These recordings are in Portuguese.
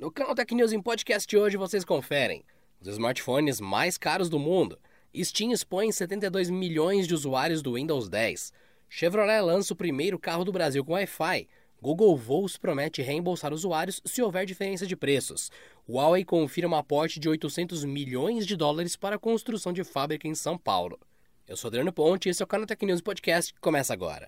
No canal Tech News em podcast de hoje vocês conferem os smartphones mais caros do mundo. Steam expõe 72 milhões de usuários do Windows 10. Chevrolet lança o primeiro carro do Brasil com Wi-Fi. Google Voos promete reembolsar usuários se houver diferença de preços. Huawei confirma aporte de 800 milhões de dólares para a construção de fábrica em São Paulo. Eu sou Adriano Ponte e esse é o canal Tech News Podcast que começa agora.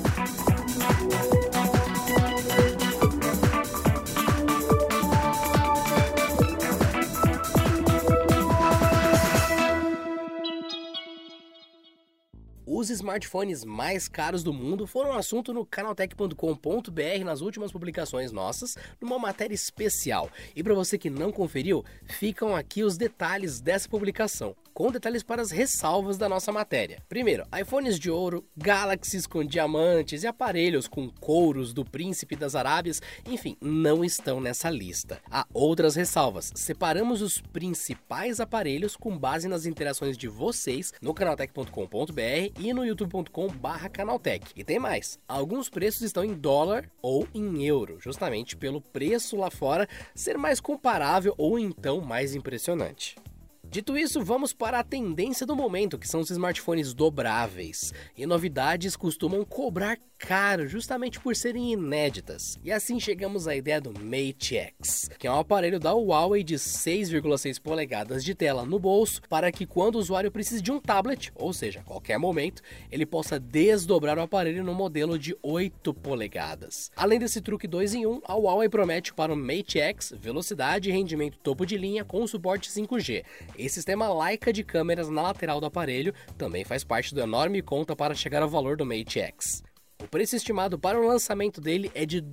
Os smartphones mais caros do mundo foram assunto no canaltech.com.br nas últimas publicações nossas, numa matéria especial. E para você que não conferiu, ficam aqui os detalhes dessa publicação, com detalhes para as ressalvas da nossa matéria. Primeiro, iPhones de ouro, Galaxies com diamantes e aparelhos com couros do príncipe das Arábias, enfim, não estão nessa lista. Há outras ressalvas. Separamos os principais aparelhos com base nas interações de vocês no canaltech.com.br e no youtube.com/canaltech. E tem mais, alguns preços estão em dólar ou em euro, justamente pelo preço lá fora ser mais comparável ou então mais impressionante. Dito isso, vamos para a tendência do momento, que são os smartphones dobráveis. E novidades costumam cobrar caro, justamente por serem inéditas. E assim chegamos à ideia do Mate X, que é um aparelho da Huawei de 6,6 polegadas de tela no bolso, para que quando o usuário precise de um tablet, ou seja, a qualquer momento, ele possa desdobrar o aparelho no modelo de 8 polegadas. Além desse truque 2 em 1, a Huawei promete para o Mate X velocidade e rendimento topo de linha com suporte 5G. Esse sistema Leica de câmeras na lateral do aparelho também faz parte do enorme conta para chegar ao valor do Mate X. O preço estimado para o lançamento dele é de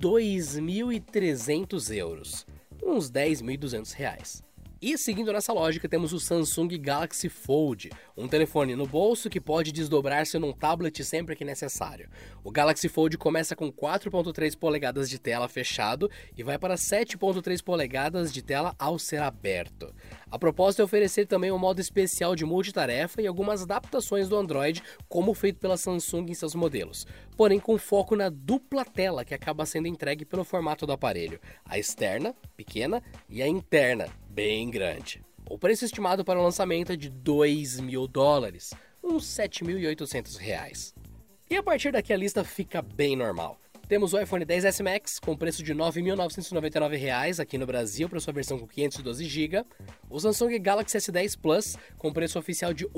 2.300 euros, uns 10.200 reais. E seguindo nessa lógica, temos o Samsung Galaxy Fold, um telefone no bolso que pode desdobrar-se num tablet sempre que necessário. O Galaxy Fold começa com 4.3 polegadas de tela fechado e vai para 7.3 polegadas de tela ao ser aberto. A proposta é oferecer também um modo especial de multitarefa e algumas adaptações do Android, como feito pela Samsung em seus modelos, porém com foco na dupla tela que acaba sendo entregue pelo formato do aparelho, a externa, pequena, e a interna, bem grande. O preço estimado para o lançamento é de $2.000, uns 7.800 reais. E a partir daqui a lista fica bem normal. Temos o iPhone XS Max com preço de R$ 9.999 aqui no Brasil para sua versão com 512 GB. O Samsung Galaxy S10 Plus com preço oficial de R$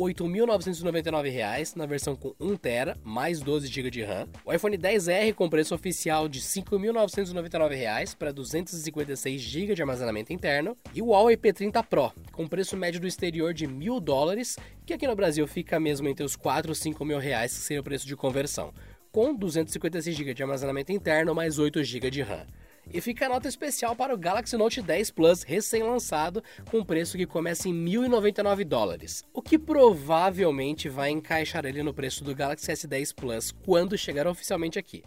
8.999 na versão com 1 TB mais 12 GB de RAM. O iPhone XR com preço oficial de R$ 5.999 para 256 GB de armazenamento interno. E o Huawei P30 Pro com preço médio do exterior de $1.000, que aqui no Brasil fica mesmo entre os 4 e 5 mil reais, que seria o preço de conversão, com 256 GB de armazenamento interno mais 8 GB de RAM. E fica a nota especial para o Galaxy Note 10 Plus recém-lançado, com preço que começa em $1.099, o que provavelmente vai encaixar ele no preço do Galaxy S10 Plus quando chegar oficialmente aqui.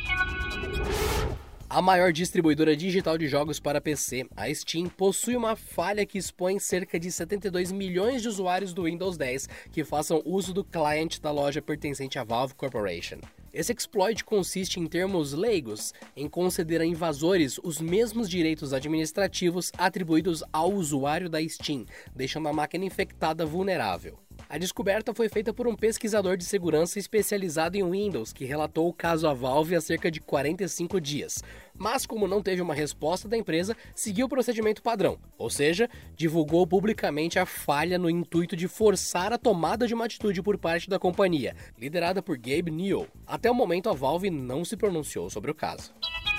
A maior distribuidora digital de jogos para PC, a Steam, possui uma falha que expõe cerca de 72 milhões de usuários do Windows 10 que façam uso do client da loja pertencente à Valve Corporation. Esse exploit consiste, em termos leigos, em conceder a invasores os mesmos direitos administrativos atribuídos ao usuário da Steam, deixando a máquina infectada vulnerável. A descoberta foi feita por um pesquisador de segurança especializado em Windows, que relatou o caso à Valve há cerca de 45 dias. Mas, como não teve uma resposta da empresa, seguiu o procedimento padrão, ou seja, divulgou publicamente a falha no intuito de forçar a tomada de uma atitude por parte da companhia, liderada por Gabe Newell. Até o momento, a Valve não se pronunciou sobre o caso.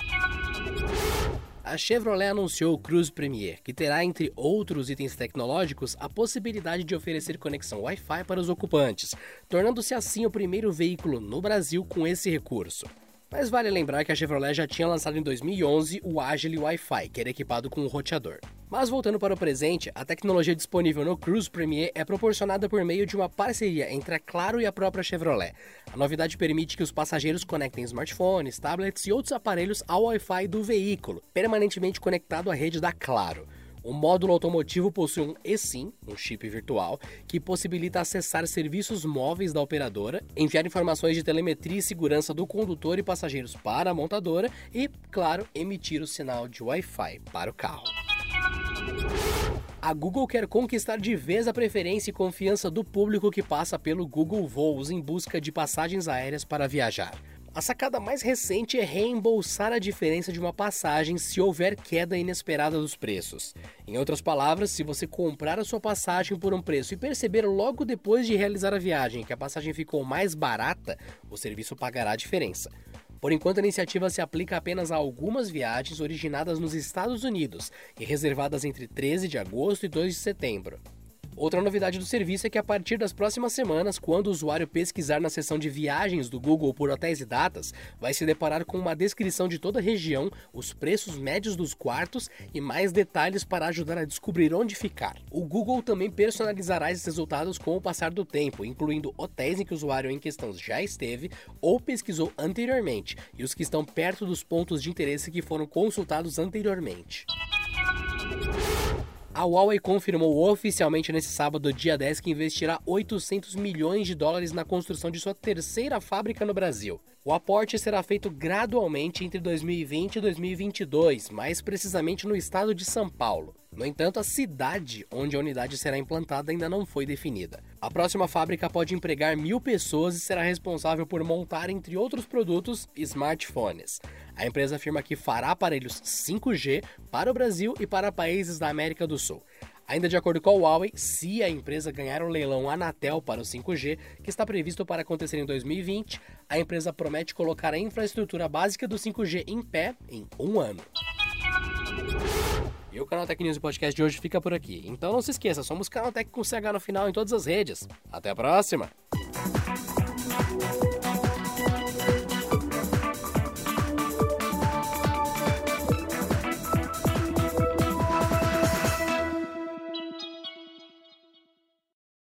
A Chevrolet anunciou o Cruze Premier, que terá, entre outros itens tecnológicos, a possibilidade de oferecer conexão Wi-Fi para os ocupantes, tornando-se assim o primeiro veículo no Brasil com esse recurso. Mas vale lembrar que a Chevrolet já tinha lançado em 2011 o Agile Wi-Fi, que era equipado com um roteador. Mas voltando para o presente, a tecnologia disponível no Cruze Premier é proporcionada por meio de uma parceria entre a Claro e a própria Chevrolet. A novidade permite que os passageiros conectem smartphones, tablets e outros aparelhos ao Wi-Fi do veículo, permanentemente conectado à rede da Claro. O módulo automotivo possui um eSIM, um chip virtual, que possibilita acessar serviços móveis da operadora, enviar informações de telemetria e segurança do condutor e passageiros para a montadora e, claro, emitir o sinal de Wi-Fi para o carro. A Google quer conquistar de vez a preferência e confiança do público que passa pelo Google Voos em busca de passagens aéreas para viajar. A sacada mais recente é reembolsar a diferença de uma passagem se houver queda inesperada dos preços. Em outras palavras, se você comprar a sua passagem por um preço e perceber logo depois de realizar a viagem que a passagem ficou mais barata, o serviço pagará a diferença. Por enquanto, a iniciativa se aplica apenas a algumas viagens originadas nos Estados Unidos e reservadas entre 13 de agosto e 2 de setembro. Outra novidade do serviço é que a partir das próximas semanas, quando o usuário pesquisar na seção de viagens do Google por hotéis e datas, vai se deparar com uma descrição de toda a região, os preços médios dos quartos e mais detalhes para ajudar a descobrir onde ficar. O Google também personalizará esses resultados com o passar do tempo, incluindo hotéis em que o usuário em questão já esteve ou pesquisou anteriormente e os que estão perto dos pontos de interesse que foram consultados anteriormente. A Huawei confirmou oficialmente nesse sábado, dia 10, que investirá 800 milhões de dólares na construção de sua terceira fábrica no Brasil. O aporte será feito gradualmente entre 2020 e 2022, mais precisamente no estado de São Paulo. No entanto, a cidade onde a unidade será implantada ainda não foi definida. A próxima fábrica pode empregar 1.000 pessoas e será responsável por montar, entre outros produtos, smartphones. A empresa afirma que fará aparelhos 5G para o Brasil e para países da América do Sul. Ainda de acordo com a Huawei, se a empresa ganhar o leilão Anatel para o 5G, que está previsto para acontecer em 2020, a empresa promete colocar a infraestrutura básica do 5G em pé em 1 ano. E o Canaltech News Podcast de hoje fica por aqui. Então não se esqueça, somos Canaltech com CH no final em todas as redes. Até a próxima!